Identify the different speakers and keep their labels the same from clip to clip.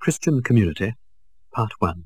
Speaker 1: Christian Community, Part 1.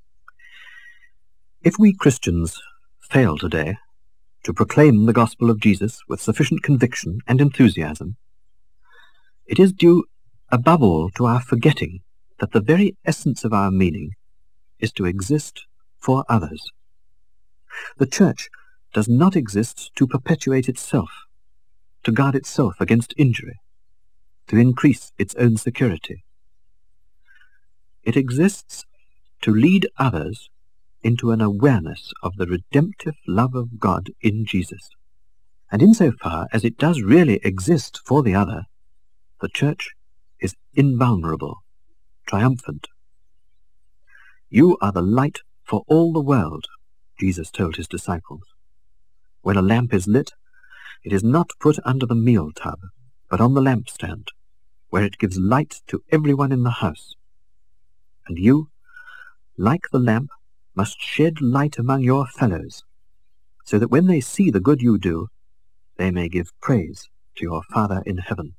Speaker 1: If we Christians fail today to proclaim the gospel of Jesus with sufficient conviction and enthusiasm, it is due above all to our forgetting that the very essence of our meaning is to exist for others. The Church does not exist to perpetuate itself, to guard itself against injury, to increase its own security. It exists to lead others into an awareness of the redemptive love of God in Jesus. And insofar as it does really exist for the other, the Church is invulnerable, triumphant. You are the light for all the world, Jesus told his disciples. When a lamp is lit, it is not put under the meal tub, but on the lampstand, where it gives light to everyone in the house. And you, like the lamp, must shed light among your fellows, so that when they see the good you do, they may give praise to your Father in heaven.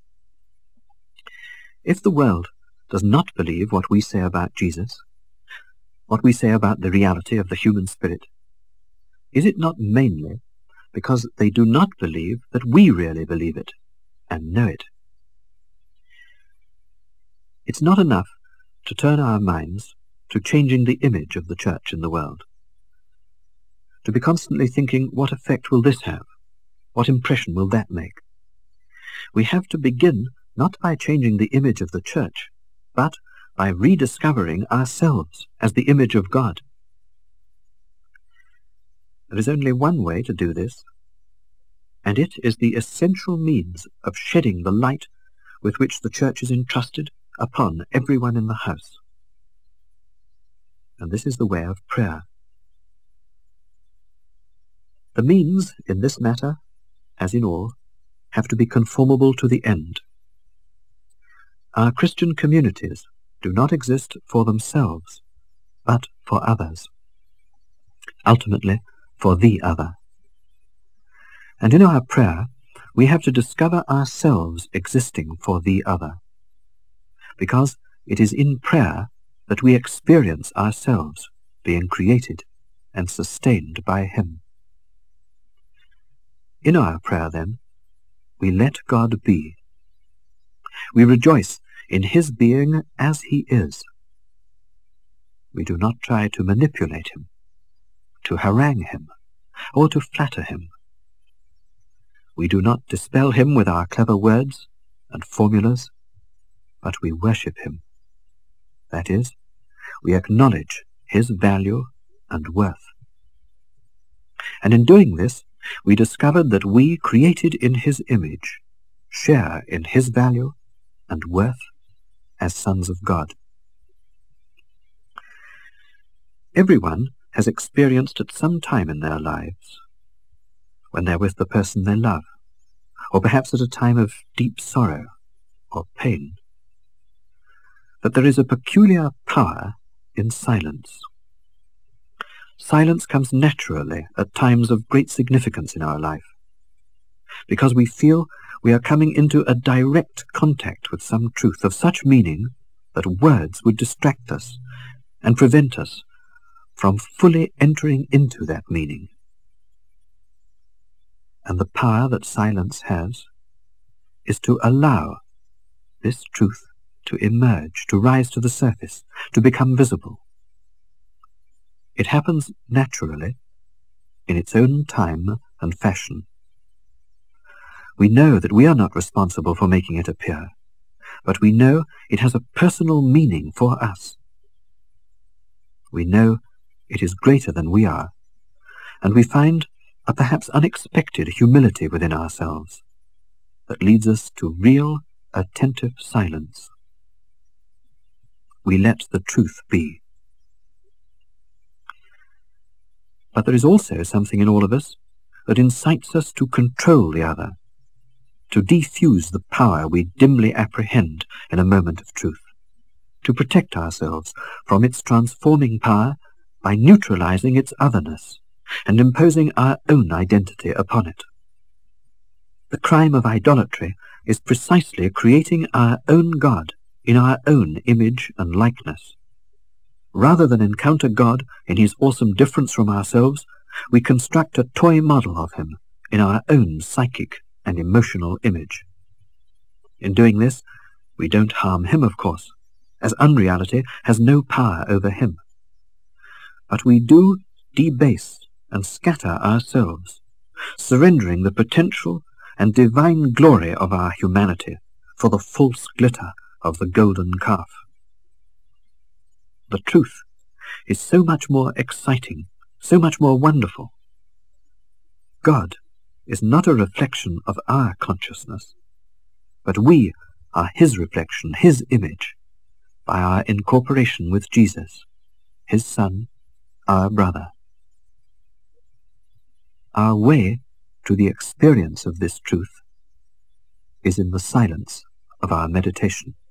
Speaker 1: If the world does not believe what we say about Jesus, what we say about the reality of the human spirit, is it not mainly because they do not believe that we really believe it and know it? It's not enough to turn our minds to changing the image of the Church in the world, to be constantly thinking, what effect will this have? What impression will that make? We have to begin not by changing the image of the Church, but by rediscovering ourselves as the image of God. There is only one way to do this, and it is the essential means of shedding the light with which the Church is entrusted upon everyone in the house. And this is the way of prayer. The means in this matter, as in all, have to be conformable to the end. Our Christian communities do not exist for themselves, but for others, ultimately for the other. And in our prayer, we have to discover ourselves existing for the other, because it is in prayer that we experience ourselves being created and sustained by Him. In our prayer, then, we let God be. We rejoice in His being as He is. We do not try to manipulate Him, to harangue Him, or to flatter Him. We do not dispel Him with our clever words and formulas, but we worship Him. That is, we acknowledge His value and worth. And in doing this, we discovered that we, created in His image, share in His value and worth as sons of God. Everyone has experienced at some time in their lives, when they're with the person they love, or perhaps at a time of deep sorrow or pain, that there is a peculiar power in silence. Silence comes naturally at times of great significance in our life, because we feel we are coming into a direct contact with some truth of such meaning that words would distract us and prevent us from fully entering into that meaning. And the power that silence has is to allow this truth to emerge, to rise to the surface, to become visible. It happens naturally, in its own time and fashion. We know that we are not responsible for making it appear, but we know it has a personal meaning for us. We know it is greater than we are, and we find a perhaps unexpected humility within ourselves that leads us to real, attentive silence. We let the truth be. But there is also something in all of us that incites us to control the other, to defuse the power we dimly apprehend in a moment of truth, to protect ourselves from its transforming power by neutralizing its otherness and imposing our own identity upon it. The crime of idolatry is precisely creating our own God in our own image and likeness. Rather than encounter God in his awesome difference from ourselves, we construct a toy model of him in our own psychic and emotional image. In doing this, we don't harm him, of course, as unreality has no power over him. But we do debase and scatter ourselves, surrendering the potential and divine glory of our humanity for the false glitter of the golden calf. The truth is so much more exciting, so much more wonderful. God is not a reflection of our consciousness, but we are his reflection, his image, by our incorporation with Jesus, his Son, our brother. Our way to the experience of this truth is in the silence of our meditation.